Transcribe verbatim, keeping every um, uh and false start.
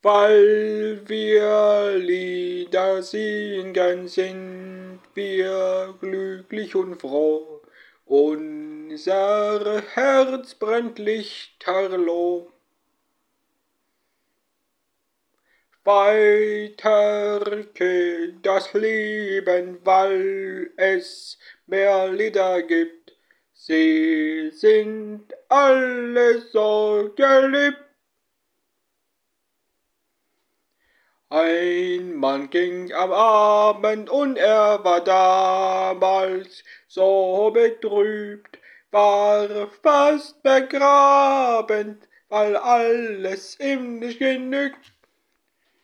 Weil wir Lieder singen, sind wir glücklich und froh. Unser Herz brennt lichterloh. Weiter geht das Leben, weil es mehr Lieder gibt. Sie sind alle so geliebt. Ein Mann ging am Abend und er war damals so betrübt, war fast begraben, weil alles ihm nicht genügt.